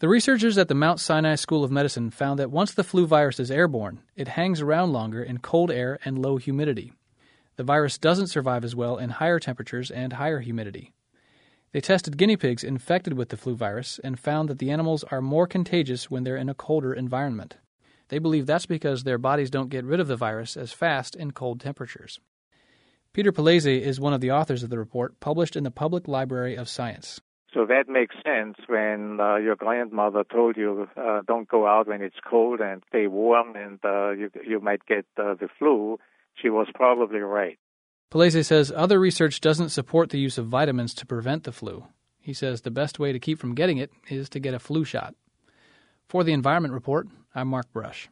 The researchers at the Mount Sinai School of Medicine found that once the flu virus is airborne, it hangs around longer in cold air and low humidity. The virus doesn't survive as well in higher temperatures and higher humidity. They tested guinea pigs infected with the flu virus and found that the animals are more contagious when they're in a colder environment. They believe that's because their bodies don't get rid of the virus as fast in cold temperatures. Peter Palese is one of the authors of the report, published in the Public Library of Science. So that makes sense when your grandmother told you don't go out when it's cold and stay warm and you might get the flu. She was probably right. Palese says other research doesn't support the use of vitamins to prevent the flu. He says the best way to keep from getting it is to get a flu shot. For the Environment Report, I'm Mark Brush.